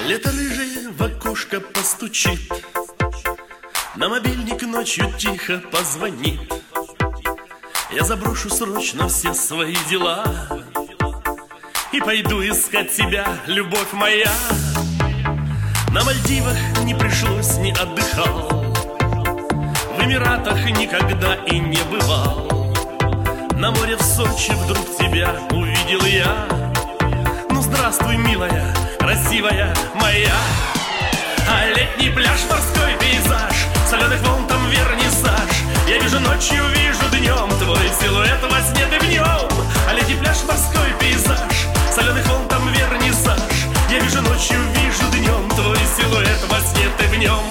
Лето рыжее в окошко постучит, на мобильник ночью тихо позвонит. Я заброшу срочно все свои дела и пойду искать тебя, любовь моя. На Мальдивах не пришлось, не отдыхал, в Эмиратах никогда и не бывал. На море в Сочи вдруг тебя увидел я. Ну здравствуй, милая, красивая моя. А летний пляж, морской пейзаж, соленых волн там вернисаж. Я вижу ночью, вижу днем твой силуэт во сне ты в нем. А летний пляж, морской пейзаж, соленых волн там вернисаж. Я вижу ночью, вижу днем твой силуэт во сне ты в нем.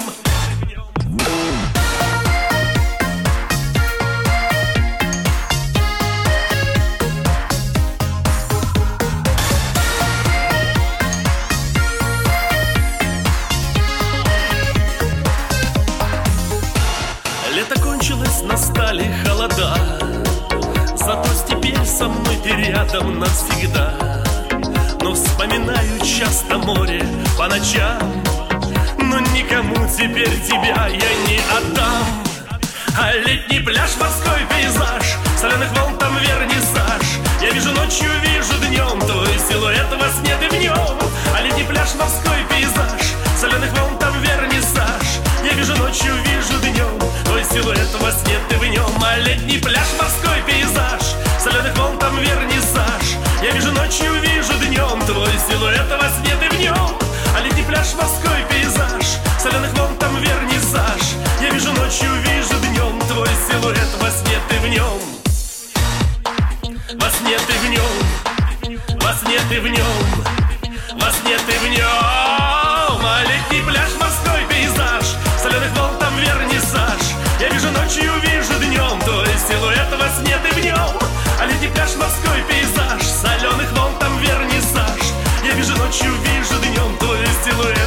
Лето кончилось, настали холода, зато теперь со мной ты рядом навсегда. Но вспоминаю часто море по ночам, но никому теперь тебя я не отдам. А летний пляж, морской пейзаж, соленых волн там вернисаж. Я вижу ночью, вижу днем твой силуэт во сне ты в нем. А летний пляж, морской пейзаж, соленых волн там вернисаж. Я вижу ночью, вижу днем твой силуэт во сне ты в нем. А летний пляж, морской пейзаж, соленых волн там вернисаж. Я вижу ночью, вижу днем твой силуэт во сне ты в нем. А летний пляж, морской пейзаж, соленых волн там вернисаж. Я вижу ночью, вижу днем твой силуэт во сне ты в нем. Во сне ты в нем, во сне ты в нем, во сне ты в нем. А летний пляж, морской пейзаж, соленых волн там вернисаж. Я вижу ночью, вижу днем твой силуэт во сне ты в нем. А летний пляж, морской пейзаж, соленых волн там вернисаж. Я вижу ночью, вижу днем твой силуэт